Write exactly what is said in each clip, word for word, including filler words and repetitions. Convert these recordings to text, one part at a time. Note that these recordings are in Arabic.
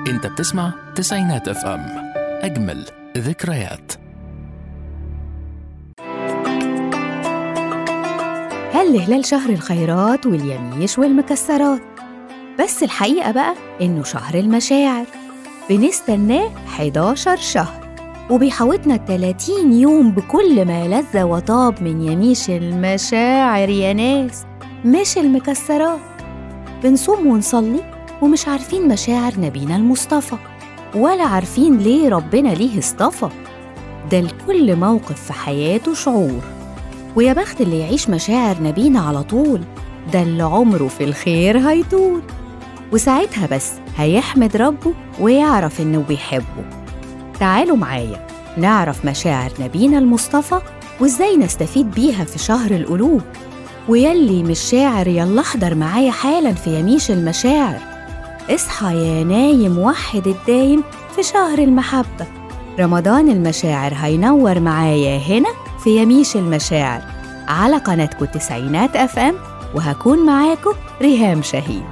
انت بتسمع تسعينات اف ام، اجمل ذكريات. هل هلال شهر الخيرات واليميش والمكسرات، بس الحقيقة بقى إنه شهر المشاعر. بنستناه حداشر شهر وبيحوطنا تلاتين يوم بكل ما لذ وطاب من يميش المشاعر يا ناس، مش المكسرات. بنصوم ونصلي ومش عارفين مشاعر نبينا المصطفى، ولا عارفين ليه ربنا ليه اصطفى. ده لكل موقف في حياته شعور، ويا بخت اللي يعيش مشاعر نبينا على طول، ده اللي عمره في الخير هيطول. وساعتها بس هيحمد ربه ويعرف إنه بيحبه. تعالوا معايا نعرف مشاعر نبينا المصطفى وإزاي نستفيد بيها في شهر القلوب. ويلي مش شاعر يلا احضر معايا حالا في يميش المشاعر. اصحى يا نايم وحد الدايم في شهر المحبة. رمضان المشاعر هينور معايا هنا في يميش المشاعر على قناتكم تسعينات اف ام، وهكون معاكم ريهام شاهين.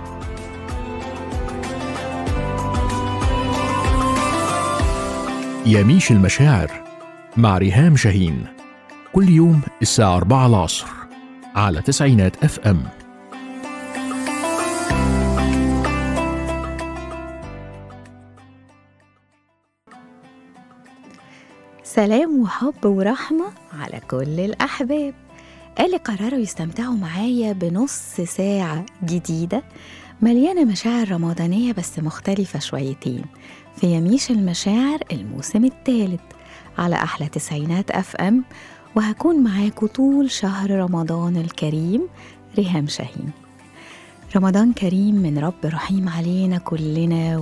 يميش المشاعر مع ريهام شاهين، كل يوم الساعة أربعة العصر على تسعينات اف ام. سلام وحب ورحمة على كل الأحباب اللي قرروا يستمتعوا معايا بنص ساعة جديدة مليانة مشاعر رمضانية بس مختلفة شويتين في يميش المشاعر الموسم الثالث على أحلى تسعينات أف أم. وهكون معاكم طول شهر رمضان الكريم ريهام شاهين. رمضان كريم من رب رحيم علينا كلنا،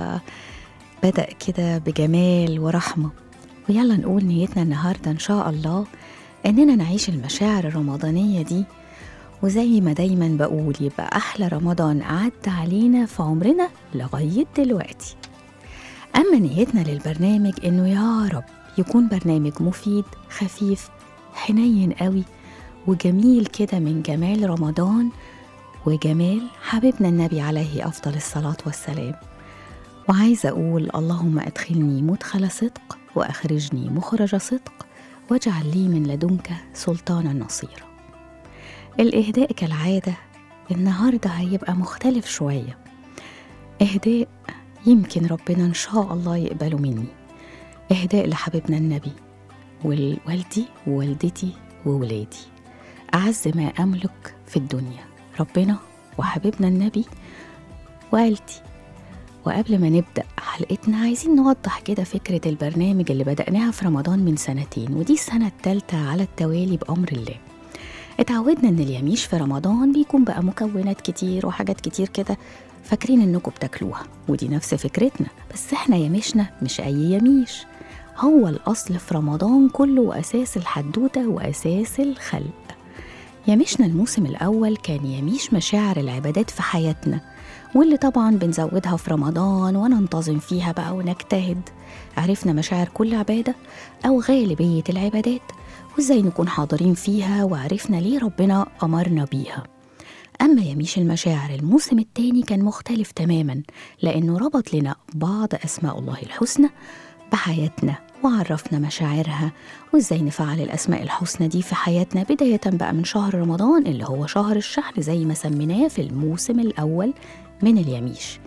وبدأ كده بجمال ورحمة. ويلا نقول نيتنا النهاردة إن شاء الله إننا نعيش المشاعر الرمضانية دي، وزي ما دايما بقول يبقى أحلى رمضان عدى علينا في عمرنا لغاية دلوقتي. أما نيتنا للبرنامج إنه يا رب يكون برنامج مفيد خفيف حنين قوي وجميل كده من جمال رمضان وجمال حبيبنا النبي عليه أفضل الصلاة والسلام. وعايزة أقول اللهم أدخلني مدخل صدق وأخرجني مخرج صدق واجعل لي من لدنك سلطانا نصيرا. الإهداء كالعادة النهاردة هيبقى مختلف شوية. إهداء يمكن ربنا إن شاء الله يقبله مني. إهداء لحبيبنا النبي والوالدي ووالدتي وولادي، أعز ما أملك في الدنيا ربنا وحبيبنا النبي وعيلتي. وقبل ما نبدأ حلقتنا عايزين نوضح كده فكرة البرنامج اللي بدأناها في رمضان من سنتين، ودي السنة الثالثة على التوالي بأمر الله. اتعودنا ان اليميش في رمضان بيكون بقى مكونات كتير وحاجات كتير كده، فاكرين انكم بتاكلوها، ودي نفس فكرتنا، بس احنا يميشنا مش اي يميش، هو الاصل في رمضان كله واساس الحدوتة واساس الخلق. يميشنا الموسم الاول كان يميش مشاعر العبادات في حياتنا، واللي طبعا بنزودها في رمضان وننتظم فيها بقى ونجتهد. عرفنا مشاعر كل عبادة او غالبية العبادات وإزاي نكون حاضرين فيها، وعرفنا ليه ربنا أمرنا بيها. أما يميش المشاعر الموسم الثاني كان مختلف تماما، لأنه ربط لنا بعض أسماء الله الحسنى بحياتنا وعرفنا مشاعرها وإزاي نفعل الأسماء الحسنى دي في حياتنا، بداية بقى من شهر رمضان اللي هو شهر الشحن زي ما سميناه في الموسم الأول من اليميش.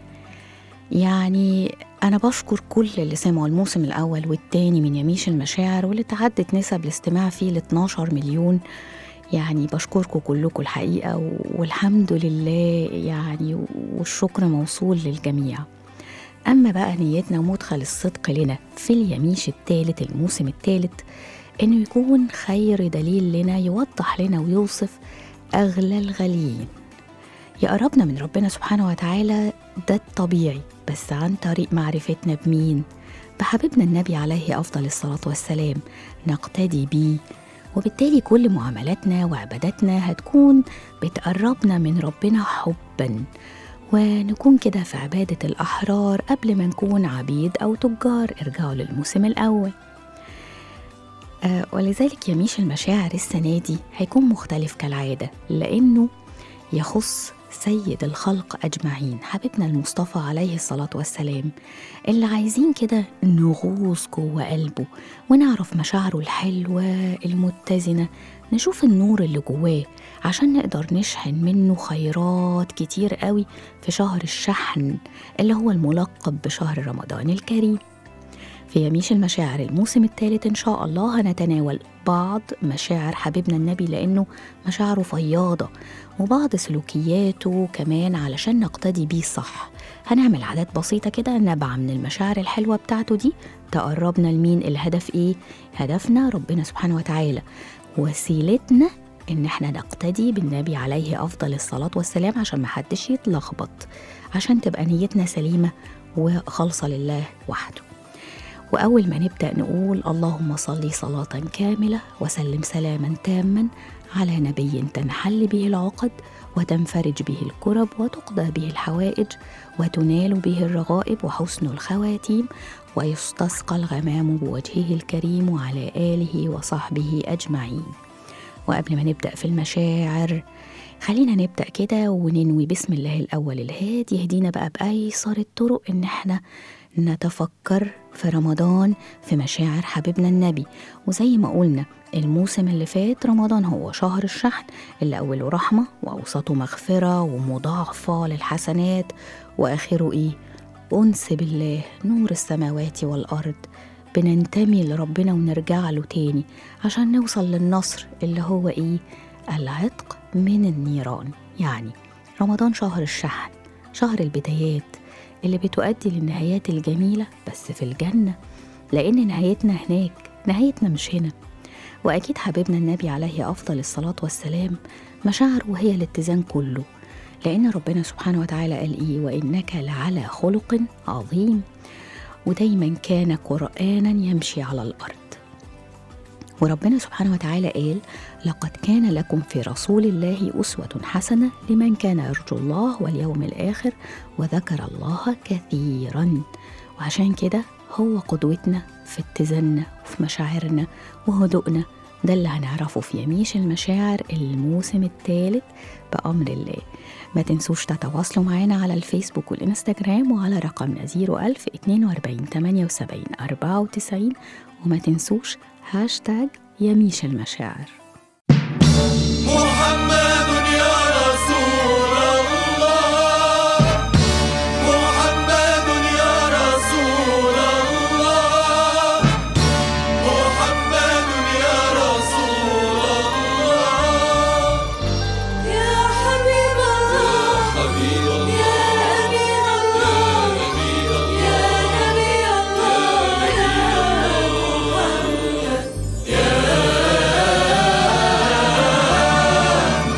يعني أنا بشكر كل اللي سمعوا الموسم الأول والتاني من يميش المشاعر، واللي تعدت نسب الاستماع فيه ل اتناشر مليون. يعني بشكركم كلكم الحقيقة، والحمد لله يعني، والشكر موصول للجميع. أما بقى نيتنا ومدخل الصدق لنا في اليميش الثالث الموسم الثالث إنه يكون خير دليل لنا يوضح لنا ويوصف أغلى الغاليين، يقربنا من ربنا سبحانه وتعالى. ده الطبيعي، بس عن طريق معرفتنا بمين؟ بحبيبنا النبي عليه أفضل الصلاة والسلام، نقتدي بيه، وبالتالي كل معاملاتنا وعباداتنا هتكون بتقربنا من ربنا حبا، ونكون كده في عبادة الأحرار قبل ما نكون عبيد أو تجار. ارجعوا للموسم الأول. آه ولذلك يميش المشاعر السنة دي هيكون مختلف كالعادة، لأنه يخص سيد الخلق أجمعين، حبيبنا المصطفى عليه الصلاة والسلام، اللي عايزين كده نغوص جوه قلبه ونعرف مشاعره الحلوة المتزنة، نشوف النور اللي جواه عشان نقدر نشحن منه خيرات كتير قوي في شهر الشحن اللي هو الملقب بشهر رمضان الكريم. في يميش المشاعر الموسم الثالث إن شاء الله هنتناول بعض مشاعر حبيبنا النبي، لأنه مشاعره فياضة، وبعض سلوكياته كمان علشان نقتدي بيه صح. هنعمل عادات بسيطة كده نبع من المشاعر الحلوة بتاعته دي تقربنا لمين؟ الهدف إيه؟ هدفنا ربنا سبحانه وتعالى، وسيلتنا إن احنا نقتدي بالنبي عليه أفضل الصلاة والسلام عشان محدش يتلخبط، عشان تبقى نيتنا سليمة وخالصة لله وحده. وأول ما نبدأ نقول اللهم صل صلاة كاملة وسلم سلاما تاما على نبي تنحل به العقد وتنفرج به الكرب وتقضى به الحوائج وتنال به الرغائب وحسن الخواتيم ويستسقى الغمام بوجهه الكريم وعلى آله وصحبه أجمعين. وقبل ما نبدأ في المشاعر خلينا نبدأ كده وننوي بسم الله الأول الهادي يهدينا بقى بأيسر الطرق إن احنا نتفكر في رمضان في مشاعر حبيبنا النبي. وزي ما قلنا الموسم اللي فات رمضان هو شهر الشحن اللي أوله رحمة وأوسطه مغفرة ومضاعفة للحسنات وآخره إيه؟ أنس بالله، نور السماوات والأرض، بننتمي لربنا ونرجع له تاني عشان نوصل للنصر اللي هو إيه؟ العتق من النيران. يعني رمضان شهر الشحن، شهر البدايات اللي بتؤدي للنهايات الجميلة بس في الجنة، لأن نهايتنا هناك، نهايتنا مش هنا. وأكيد حبيبنا النبي عليه أفضل الصلاة والسلام مشاعره هي الاتزان كله، لأن ربنا سبحانه وتعالى قال إيه؟ وإنك لعلى خلق عظيم، ودايما كان قرآنا يمشي على الأرض. وربنا سبحانه وتعالى قال لقد كان لكم في رسول الله أسوة حسنة لمن كان يرجو الله واليوم الآخر وذكر الله كثيرا. وعشان كده هو قدوتنا في اتزاننا وفي مشاعرنا وهدوءنا، ده اللي هنعرفه في يميش المشاعر الموسم الثالث بأمر الله. ما تنسوش تتواصلوا معنا على الفيسبوك والإنستجرام وعلى رقمنا صفر ألف اتنين وأربعين تمانية وسبعين أربعة وتسعين، وما تنسوش هاشتاج يميش المشاعر. محمد يا رسول الله، محمد يا رسول الله، محمد يا رسول الله، يا حبيب الله، حبيب الله، يا أمين الله، يا نبي الله، يا محمد،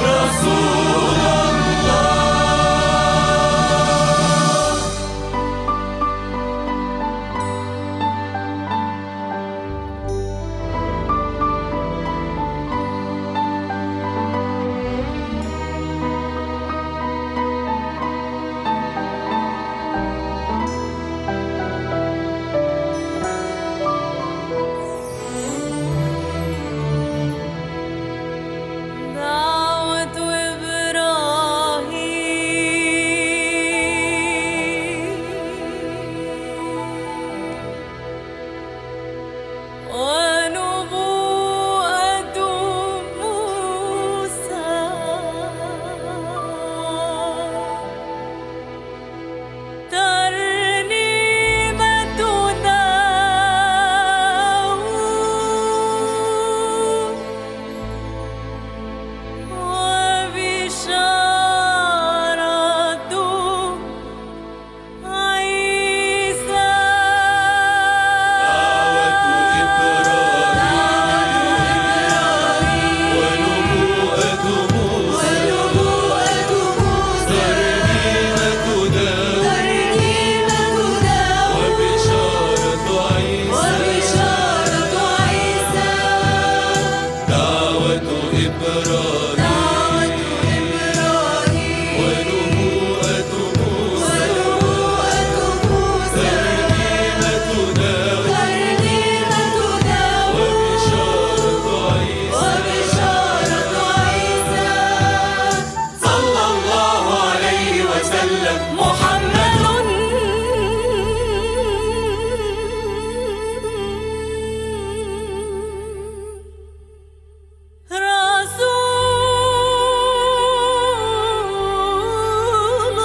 محمد رسول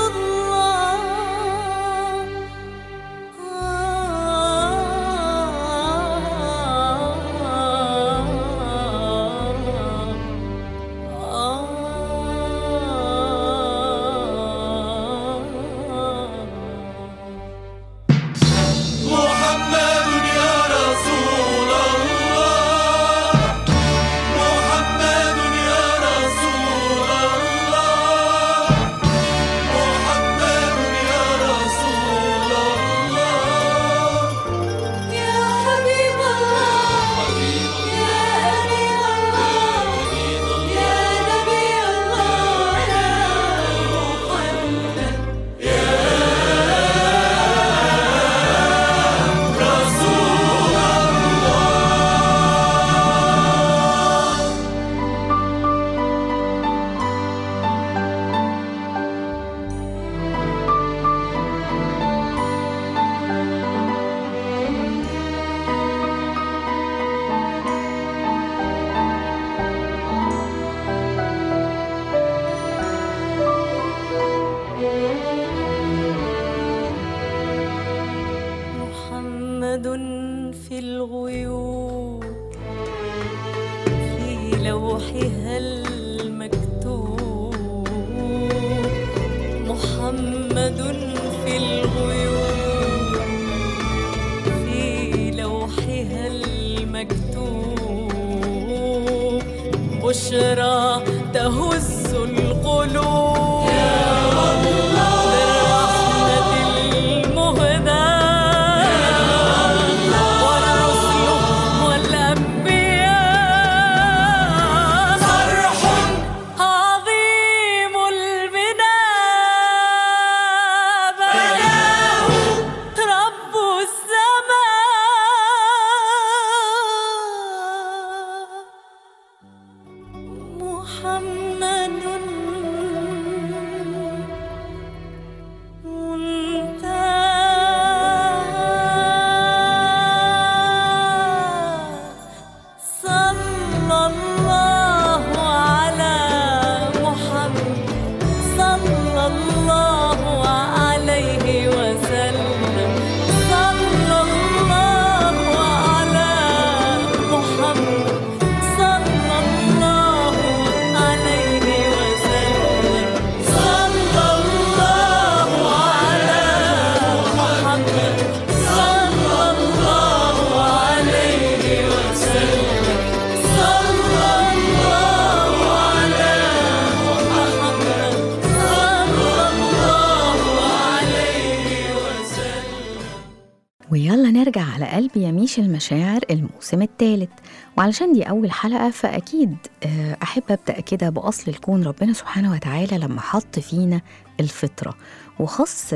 محمد يا رسول الله محمد يا رسول الله محمد يا رسول الله يا حبيب الله يا أمين الله يا نبي الله يا محمد رسول محمد في الغيوب في لوحها المكتوب محمد في الغيوب في لوحها المكتوب بشرى تهز القلوب بالرحمة المهداة والرسل والأنبياء صرح عظيم البناء بناه رب السماء محمد ويلا نرجع على قلب يميش المشاعر الموسم الثالث. وعلشان دي أول حلقة فأكيد أحب أبدأ كده بأصل الكون. ربنا سبحانه وتعالى لما حط فينا الفطرة وخص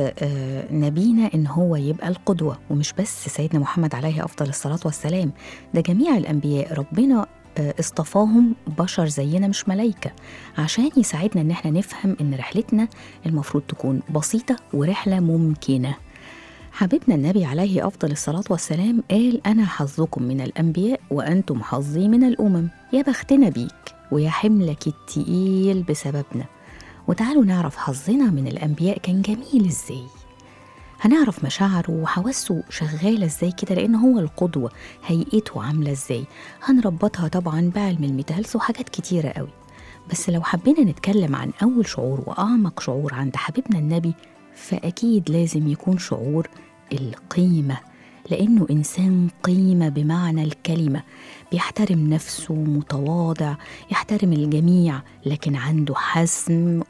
نبينا إن هو يبقى القدوة، ومش بس سيدنا محمد عليه أفضل الصلاة والسلام، ده جميع الأنبياء ربنا اصطفاهم بشر زينا مش ملايكة عشان يساعدنا إن احنا نفهم إن رحلتنا المفروض تكون بسيطة ورحلة ممكنة. حبيبنا النبي عليه أفضل الصلاة والسلام قال: أنا حظكم من الأنبياء وأنتم حظي من الأمم. يا بختنا بيك ويا حملك التقيل بسببنا. وتعالوا نعرف حظنا من الأنبياء كان جميل إزاي. هنعرف مشاعره وحواسه شغالة إزاي كده، لأن هو القدوة، هيئته عاملة إزاي. هنربطها طبعا بعلم الميتالس وحاجات كتيرة قوي. بس لو حبينا نتكلم عن أول شعور وأعمق شعور عند حبيبنا النبي، فأكيد لازم يكون شعور القيمة، لأنه إنسان قيمة بمعنى الكلمة، بيحترم نفسه، متواضع، يحترم الجميع، لكن عنده حزم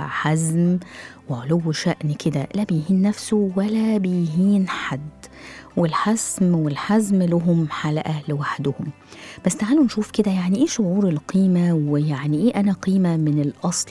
وحزم وعلو شأن كده، لا بيهين نفسه ولا بيهين حد. والحزم والحزم لهم حلقة لوحدهم. بس تعالوا نشوف كده يعني إيه شعور القيمة، ويعني إيه أنا قيمة من الأصل.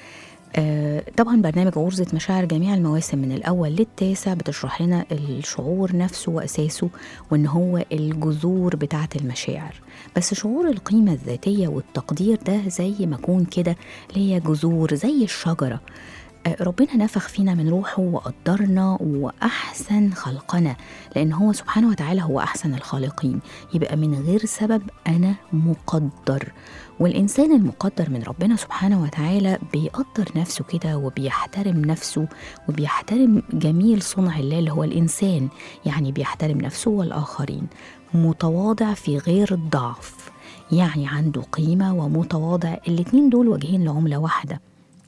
آه طبعا برنامج غرزة مشاعر جميع المواسم من الأول للتاسع بتشرح لنا الشعور نفسه وأساسه، وإن هو الجذور بتاعة المشاعر. بس شعور القيمة الذاتية والتقدير ده زي ما يكون كده ليه جذور زي الشجرة. ربنا نفخ فينا من روحه وقدرنا وأحسن خلقنا، لأن هو سبحانه وتعالى هو أحسن الخالقين. يبقى من غير سبب أنا مقدر، والإنسان المقدر من ربنا سبحانه وتعالى بيقدر نفسه كده وبيحترم نفسه وبيحترم جميل صنع الله اللي هو الإنسان، يعني بيحترم نفسه والآخرين، متواضع في غير الضعف، يعني عنده قيمة ومتواضع، الاتنين دول وجهين لعملة واحدة.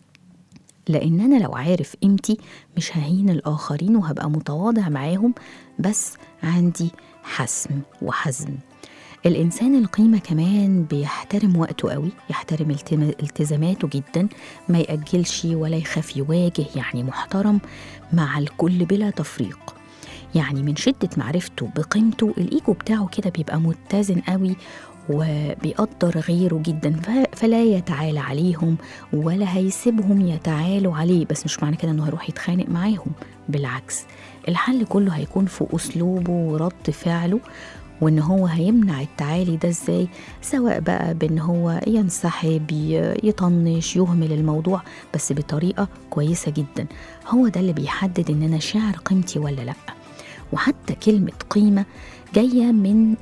لأن أنا لو عارف قيمتي مش ههين الآخرين وهبقى متواضع معاهم، بس عندي حسم وحزم. الإنسان القيمة كمان بيحترم وقته قوي، يحترم التزاماته جدا، ما يأجلش ولا يخاف يواجه، يعني محترم مع الكل بلا تفريق. يعني من شدة معرفته بقيمته الإيجو بتاعه كده بيبقى متزن قوي وبيقدر غيره جدا، فلا يتعالى عليهم ولا هيسيبهم يتعالوا عليه. بس مش معنى كده انه هيروح يتخانق معاهم، بالعكس الحل كله هيكون في أسلوبه ورد فعله، وان هو هيمنع التعالي ده ازاي، سواء بقى بان هو ينسحب، يطنش، يهمل الموضوع، بس بطريقة كويسة جدا. هو ده اللي بيحدد ان انا شاعر قيمتي ولا لا. وحتى كلمة قيمة جاية من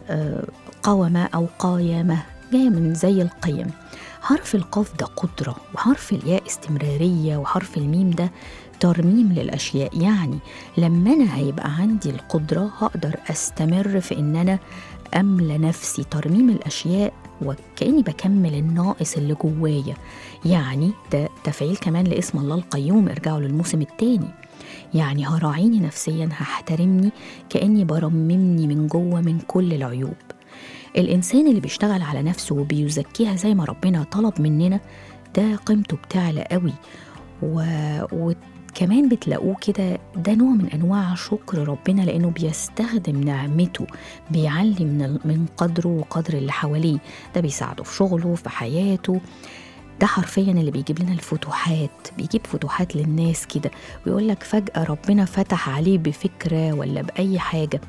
قوامة أو قايمة، جاية من زي القيم. حرف القاف ده قدرة، وحرف الياء استمرارية، وحرف الميم ده ترميم للأشياء. يعني لما أنا هيبقى عندي القدرة هقدر أستمر في إن أنا أملى نفسي ترميم الأشياء، وكأني بكمل الناقص اللي جوايا. يعني ده تفعيل كمان لاسم الله القيوم، ارجعوا للموسم الثاني. يعني هراعيني نفسيا، هحترمني، كأني برممني من جوه من كل العيوب. الإنسان اللي بيشتغل على نفسه وبيزكيها زي ما ربنا طلب مننا، ده قيمته بتعلى قوي. و... وكمان بتلاقوه كده، ده نوع من أنواع شكر ربنا، لأنه بيستخدم نعمته، بيعلي من, من قدره وقدر اللي حواليه. ده بيساعده في شغله، في حياته. ده حرفيا اللي بيجيب لنا الفتوحات، بيجيب فتوحات للناس كده، ويقول لك فجأة ربنا فتح عليه بفكرة ولا بأي حاجة.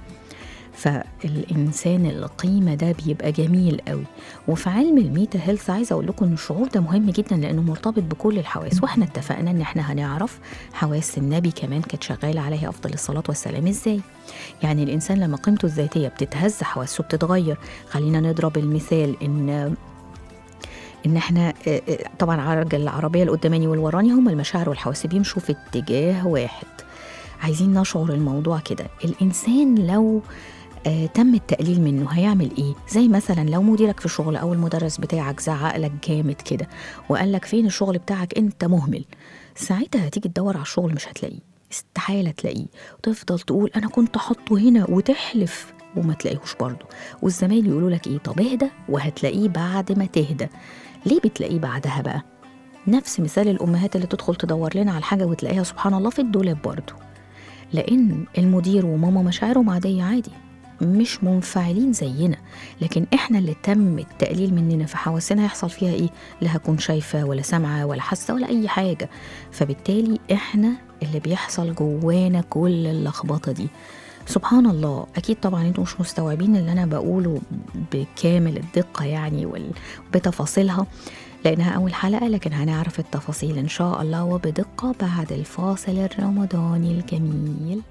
فالإنسان القيمة ده بيبقى جميل قوي. وفي علم الميتا هيلث عايزة أقول لكم إن الشعور ده مهم جدا، لأنه مرتبط بكل الحواس. وإحنا اتفقنا إن إحنا هنعرف حواس النبي كمان كانت شغالة عليه أفضل الصلاة والسلام إزاي. يعني الإنسان لما قيمته الذاتية بتتهز حواسه بتتغير. خلينا نضرب المثال إن إن إحنا طبعا عرج العربية القداماني والوراني هما المشاعر والحواس بيمشوا في اتجاه واحد. عايزين نشعر الموضوع كده. الإنسان لو آه تم التقليل منه هيعمل ايه؟ زي مثلا لو مديرك في الشغل او المدرس بتاعك زعق لك جامد كده وقال لك فين الشغل بتاعك، انت مهمل، ساعتها هتيجي تدور على الشغل مش هتلاقيه، استحالة تلاقيه، وتفضل تقول انا كنت حاطه هنا وتحلف وما تلاقيهوش برضه. والزمايل يقولوا لك ايه؟ طب اهدى وهتلاقيه بعد ما تهدى. ليه بتلاقيه بعدها بقى؟ نفس مثال الامهات اللي تدخل تدور لنا على حاجه وتلاقيها سبحان الله في الدولاب برضه، لان المدير وماما مشاعرهم عاديه عادي، مش منفعلين زينا. لكن احنا اللي تم التقليل مننا في حواسنا هيحصل فيها ايه؟ لا هكون شايفة ولا سامعة ولا حاسة ولا اي حاجة. فبالتالي احنا اللي بيحصل جوانا كل اللخبطة دي. سبحان الله. اكيد طبعا انتوا مش مستوعبين اللي انا بقوله بكامل الدقة يعني وبتفاصيلها لانها اول حلقة، لكن هنعرف التفاصيل ان شاء الله وبدقة بعد الفاصل الرمضاني الجميل.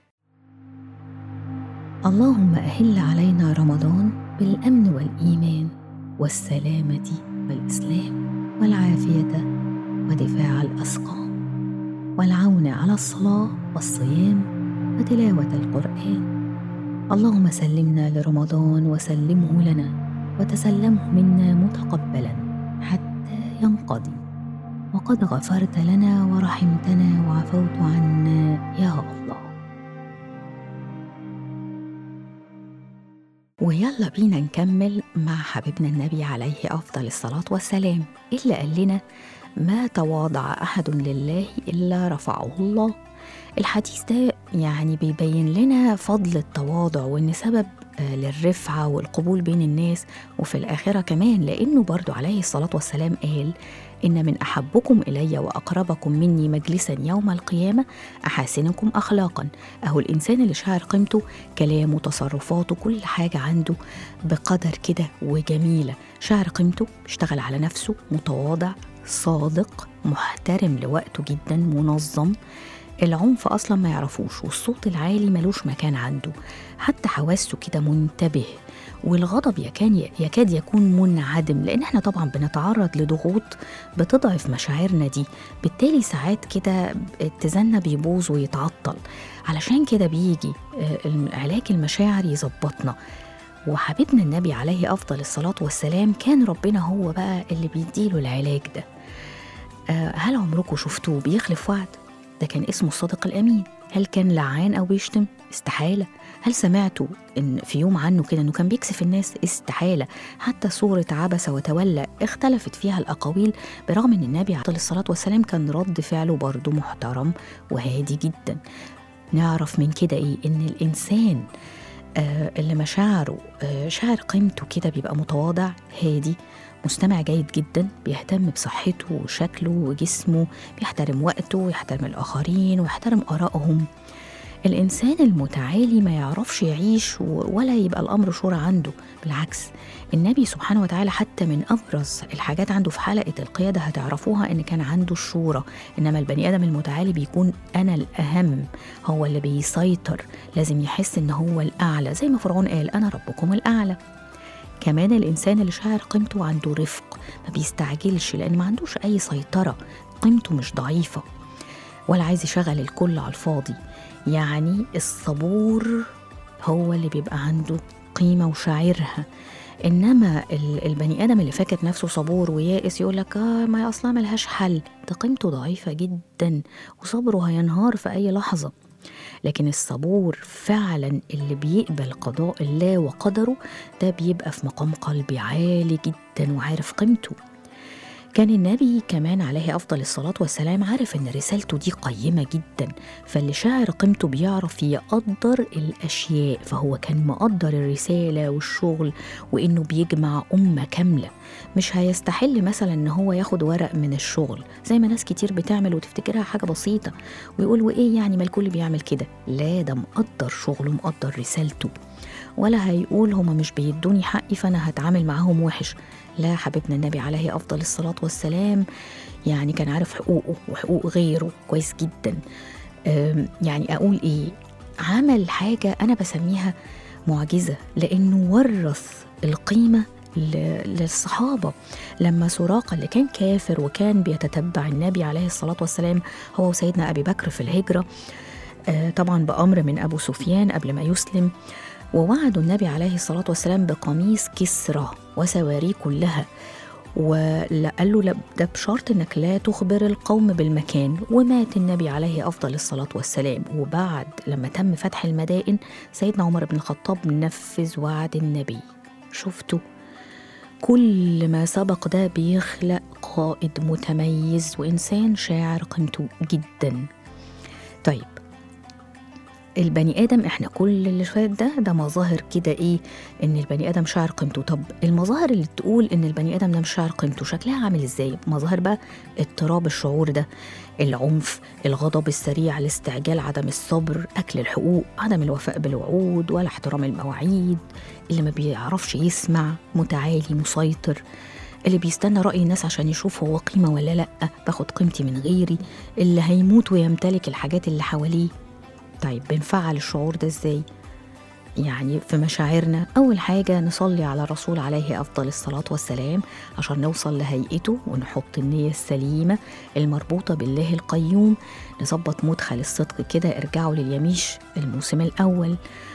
اللهم أهل علينا رمضان بالأمن والإيمان والسلامة والإسلام والعافية ودفاع الأسقام والعون على الصلاة والصيام وتلاوة القرآن. اللهم سلمنا لرمضان وسلمه لنا وتسلمه منا متقبلا حتى ينقضي، وقد غفرت لنا ورحمتنا وعفوت عنا يا الله. ويلا بينا نكمل مع حبيبنا النبي عليه أفضل الصلاة والسلام، اللي قال لنا ما تواضع أحد لله إلا رفعه الله. الحديث ده يعني بيبين لنا فضل التواضع وإن سبب للرفعة والقبول بين الناس وفي الآخرة كمان، لأنه برضو عليه الصلاة والسلام قال إن من أحبكم إلي وأقربكم مني مجلسا يوم القيامة أحاسنكم أخلاقا. أهو الإنسان اللي شاعر قيمته، كلامه، تصرفاته، كل حاجة عنده بقدر كده وجميلة، شاعر قيمته، بيشتغل على نفسه، متواضع، صادق محترم لوقته جدا منظم. العنف أصلا ما يعرفوش، والصوت العالي ملوش مكان عنده، حتى حواسه كده منتبه. والغضب يكاد يكاد يكون منعدم، لأن احنا طبعا بنتعرض لضغوط بتضعف مشاعرنا دي، بالتالي ساعات كده اتزاننا بيبوظ ويتعطل. علشان كده بيجي علاج المشاعر يظبطنا. وحبيبنا النبي عليه أفضل الصلاة والسلام كان ربنا هو بقى اللي بيديله العلاج ده. هل عمركم شفتوه بيخلف وعد؟ ده كان اسمه الصادق الأمين. هل كان لعان أو بيشتم؟ استحالة. هل سمعتوا إن في يوم عنه كده إنه كان بيكسف الناس؟ استحالة. حتى سورة عبس وتولى اختلفت فيها الأقاويل، برغم إن النبي عليه الصلاة والسلام كان رد فعله برضه محترم وهادي جدا. نعرف من كده إيه؟ إن الإنسان آه اللي مشاعره آه شعر قيمته كده بيبقى متواضع هادي، مستمع جيد جدا، بيهتم بصحته وشكله وجسمه، بيحترم وقته ويحترم الآخرين ويحترم آرائهم. الإنسان المتعالي ما يعرفش يعيش ولا يبقى الأمر شورى عنده. بالعكس، النبي سبحانه وتعالى حتى من أبرز الحاجات عنده في حلقة القيادة هتعرفوها إن كان عنده الشورى. إنما البني آدم المتعالي بيكون أنا الأهم، هو اللي بيسيطر، لازم يحس إن هو الأعلى، زي ما فرعون قال أنا ربكم الأعلى. كمان الإنسان اللي شاعر قيمته عنده رفق، ما بيستعجلش لأن ما عندوش أي سيطرة، قيمته مش ضعيفة ولا عايز يشغل الكل على الفاضي. يعني الصبور هو اللي بيبقى عنده قيمة وشاعرها. إنما البني آدم اللي فاكر نفسه صبور ويائس يقولك آه ما أصلا ملهاش حل، ده قيمته ضعيفة جدا وصبره هينهار في أي لحظة. لكن الصبور فعلا اللي بيقبل قضاء الله وقدره، ده بيبقى في مقام قلبي عالي جدا وعارف قيمته. كان النبي كمان عليه أفضل الصلاة والسلام عارف إن رسالته دي قيمة جدا، فاللي شاعر قيمته بيعرف يقدر الأشياء، فهو كان مقدر الرسالة والشغل وإنه بيجمع أمة كاملة. مش هيستحل مثلا إن هو ياخد ورق من الشغل زي ما ناس كتير بتعمل وتفتكرها حاجة بسيطة ويقول وإيه يعني ما الكل بيعمل كده. لا، ده مقدر شغله مقدر رسالته. ولا هيقول هما مش بيدوني حقي فأنا هتعامل معاهم وحش. لا، حبيبنا النبي عليه أفضل الصلاة والسلام يعني كان عارف حقوقه وحقوق غيره كويس جدا. يعني أقول إيه، عمل حاجة أنا بسميها معجزة، لأنه ورث القيمة للصحابة. لما سراقة اللي كان كافر وكان بيتتبع النبي عليه الصلاة والسلام هو وسيدنا أبي بكر في الهجرة، طبعا بأمر من أبو سفيان قبل ما يسلم، ووعدوا النبي عليه الصلاة والسلام بقميص كسرى وسواريه كلها، وقال له ده بشرط انك لا تخبر القوم بالمكان. ومات النبي عليه أفضل الصلاة والسلام. وبعد لما تم فتح المدائن سيدنا عمر بن الخطاب نفذ وعد النبي. شفتوا كل ما سبق ده بيخلق قائد متميز وإنسان شاعر قيمته جدا. طيب البني آدم احنا كل اللي فات ده ده مظاهر كده ايه ان البني آدم شاعر قيمته. طب المظاهر اللي تقول ان البني آدم ده مش شاعر قيمته شكلها عامل ازاي؟ مظاهر بقى اضطراب الشعور ده، العنف، الغضب السريع، الاستعجال، عدم الصبر، اكل الحقوق، عدم الوفاء بالوعود ولا احترام المواعيد، اللي ما بيعرفش يسمع، متعالي مسيطر، اللي بيستنى رأي الناس عشان يشوف هو قيمة ولا لأ، باخد قيمتي من غيري، اللي هيموت ويمتلك الحاجات اللي حواليه. طيب بنفعل الشعور ده ازاي؟ يعني في مشاعرنا أول حاجة نصلي على الرسول عليه أفضل الصلاة والسلام عشان نوصل لهيئته ونحط النية السليمة المربوطة بالله القيوم. نظبط مدخل الصدق كده، ارجعوا لليميش الموسم الأول.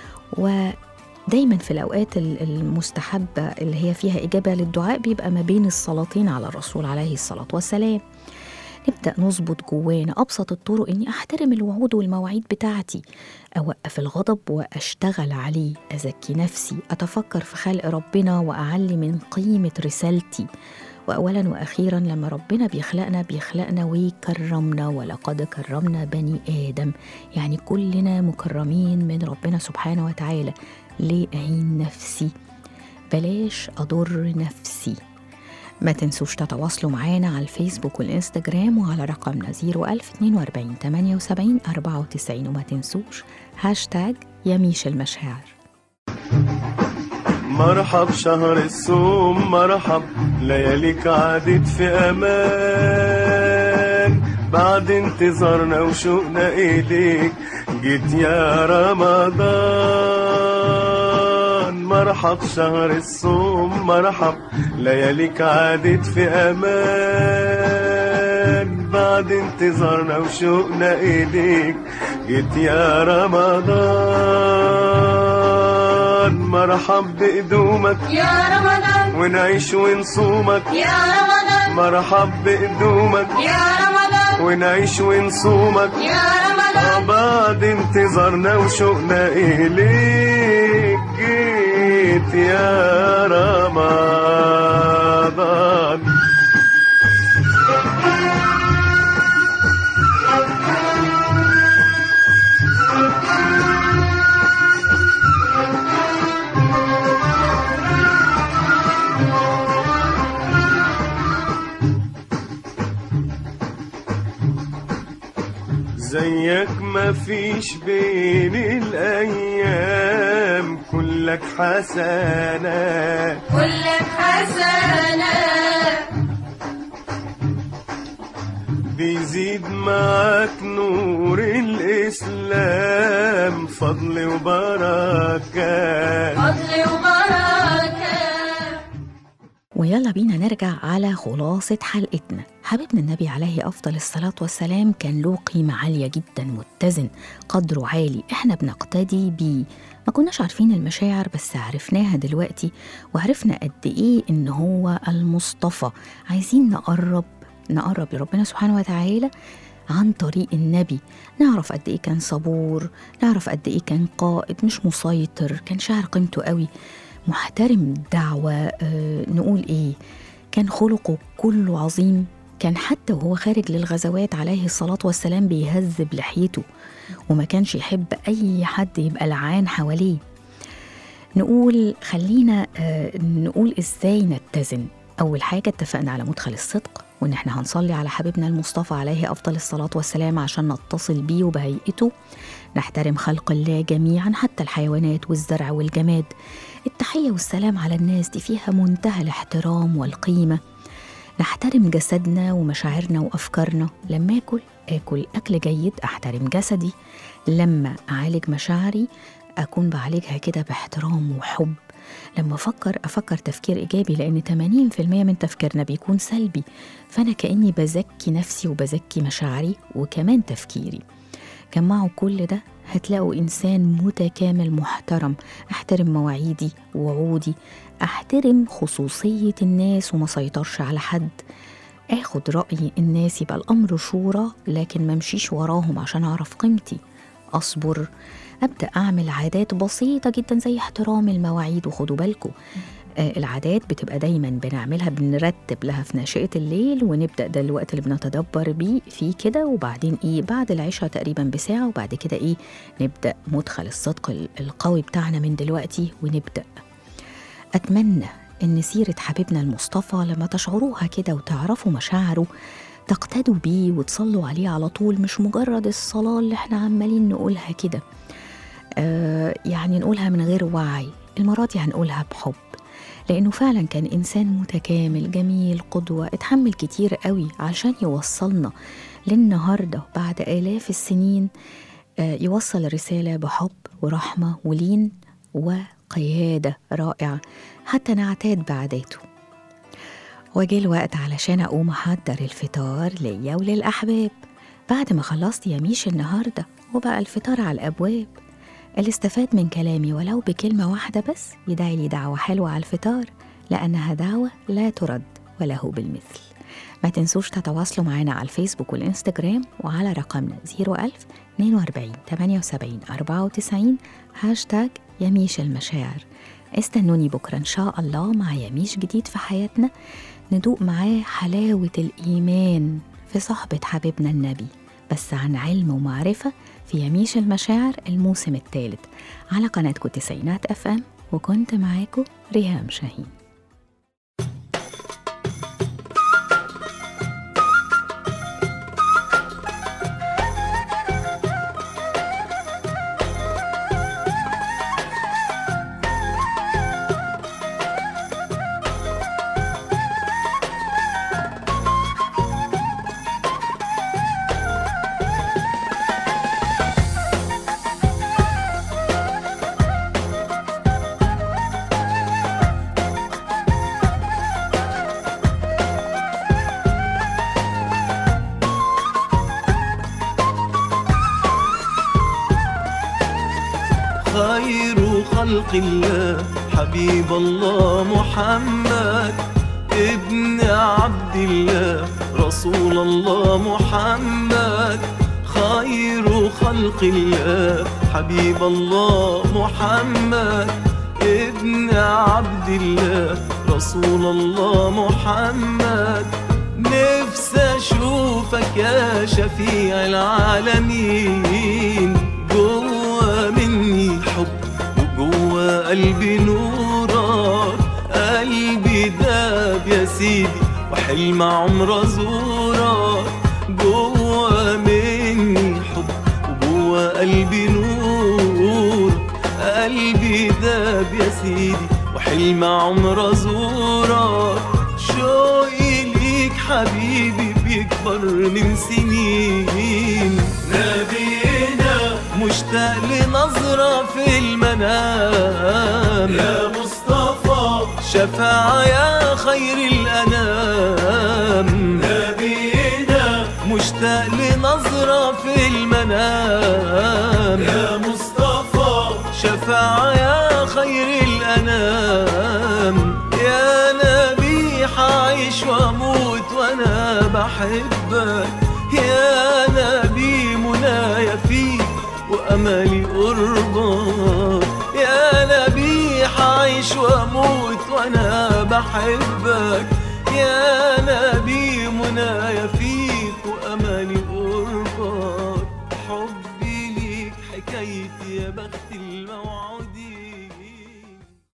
ودايما في الأوقات المستحبة اللي هي فيها إجابة للدعاء بيبقى ما بين الصلاتين على الرسول عليه الصلاة والسلام. نبدأ نظبط جوانا أبسط الطرق إني أحترم الوعود والمواعيد بتاعتي، أوقف الغضب وأشتغل عليه، أزكي نفسي، أتفكر في خلق ربنا وأعلي من قيمة رسالتي. وأولا وأخيرا لما ربنا بيخلقنا بيخلقنا ويكرمنا، ولقد كرمنا بني آدم، يعني كلنا مكرمين من ربنا سبحانه وتعالى. ليه أعين نفسي؟ بلاش أضر نفسي. ما تنسوش تتواصلوا معانا على الفيسبوك والإنستجرام وعلى رقمنا صفر ألف اتنين وأربعين تمانية وسبعين أربعة وتسعين، وما تنسوش هاشتاج يميش المشاعر. مرحب شهر الصوم مرحب، لياليك عادت في امان، بعد انتظارنا وشوقنا إليك جيت يا رمضان. مرحب شهر الصوم مرحب، لياليك عادت في أمان، بعد انتظارنا وشوقنا إليك جيت يا رمضان. مرحب بقدومك يا رمضان ونعيش ونصومك يا رمضان، مرحب بقدومك يا رمضان ونعيش ونصومك يا رمضان، بعد انتظارنا وشوقنا إليك جيت يا رمضان. زيك مفيش بين الأيام، كلك حسنات كلك حسنات، بيزيد معاك نور الإسلام، فضل وبركات فضل وبركات. ويلا بينا نرجع على خلاصة حلقتنا. حبيبنا النبي عليه أفضل الصلاة والسلام كان له قيمة عالية جدا، متزن، قدره عالي، احنا بنقتدي بيه. ما كناش عارفين المشاعر بس عرفناها دلوقتي، وعرفنا قد ايه ان هو المصطفى. عايزين نقرب نقرب لربنا سبحانه وتعالى عن طريق النبي، نعرف قد ايه كان صبور، نعرف قد ايه كان قائد مش مسيطر، كان شاعر قيمته قوي، محترم الدعوة. آه نقول ايه، كان خلقه كله عظيم، كان حتى وهو خارج للغزوات عليه الصلاة والسلام بيهذب لحيته، وما كانش يحب أي حد يبقى لعان حواليه. نقول خلينا آه نقول إزاي نتزن. أول حاجة اتفقنا على مدخل الصدق، وإن احنا هنصلي على حبيبنا المصطفى عليه أفضل الصلاة والسلام عشان نتصل بيه وبهيئته. نحترم خلق الله جميعا حتى الحيوانات والزرع والجماد. التحية والسلام على الناس دي فيها منتهى الاحترام والقيمة. نحترم جسدنا ومشاعرنا وأفكارنا. لما أكل أكل أكل جيد، أحترم جسدي. لما أعالج مشاعري أكون بعالجها كده باحترام وحب. لما أفكر أفكر تفكير إيجابي، لأن ثمانين بالمئة من تفكيرنا بيكون سلبي، فأنا كأني بزكي نفسي وبزكي مشاعري وكمان تفكيري. جمعوا كل ده هتلاقوا إنسان متكامل محترم. أحترم مواعيدي ووعودي، أحترم خصوصية الناس وما سيطرش على حد، أخد رأي الناس، يبقى الأمر شورى لكن ما مشيش وراهم عشان أعرف قيمتي. أصبر، أبدأ أعمل عادات بسيطة جدا زي احترام المواعيد. وخدوا بالكم آه العادات بتبقى دايما بنعملها، بنرتب لها في ناشئة الليل، ونبدأ ده الوقت اللي بنتدبر بيه فيه كده، وبعدين إيه بعد العشاء تقريبا بساعة، وبعد كده إيه نبدأ مدخل الصدق القوي بتاعنا من دلوقتي ونبدأ. أتمنى إن سيرة حبيبنا المصطفى لما تشعروها كده وتعرفوا مشاعره تقتدوا بيه وتصلوا عليه على طول، مش مجرد الصلاة اللي احنا عمالين نقولها كده، آه يعني نقولها من غير وعي. المرة دي هنقولها بحب، لأنه فعلا كان إنسان متكامل جميل قدوة، اتحمل كتير قوي عشان يوصلنا للنهاردة بعد آلاف السنين. آه يوصل الرسالة بحب ورحمة ولين وقيادة رائعة حتى نعتاد بعاداته. وجه الوقت علشان أقوم أحضر الفطار ليا وللأحباب. بعد ما خلصت يميش النهاردة وبقى الفطار على الأبواب، اللي استفاد من كلامي ولو بكلمة واحدة بس يدعي لي دعوة حلوة على الفطار، لأنها دعوة لا ترد وله بالمثل. ما تنسوش تتواصلوا معنا على الفيسبوك والإنستجرام وعلى رقمنا صفر ألف اثنين وأربعين ثمانية وسبعين أربعة وتسعين هاشتاج يميش المشاعر. استنوني بكرة إن شاء الله مع يميش جديد في حياتنا، ندوق معاه حلاوة الإيمان في صحبة حبيبنا النبي، بس عن علم ومعرفة في يميش المشاعر الموسم الثالث على قناتكم تسعينات أف أم. وكنت معاكم ريهام شاهين. خير خلق الله حبيب الله محمد ابن عبد الله رسول الله محمد خير خلق الله حبيب الله محمد ابن عبد الله رسول الله محمد نفسي اشوفك يا شفيع العالمين جوا مني حب وجوا قلبي نورك قلبي داب يا سيدي وحلم عمر ازورك جوا مني حب وجوا قلبي نور قلبي داب يا سيدي وحلم عمر ازورك شوقي ليك حبيبي بيكبر من سنين نبينا مشتاق لنظرة في المنام يا مصطفى شفاعة يا خير الأنام نبينا مشتاق لنظرة في المنام يا مصطفى شفاعة يا خير الأنام يا نبي حعيش واموت وانا بحبك يا نبي منايا فيك واملي قربك يا نبي حعيش واموت وانا بحبك يا نبي منايا فيك واملي قربك حبي ليك حكايتي يا بخت الموعودين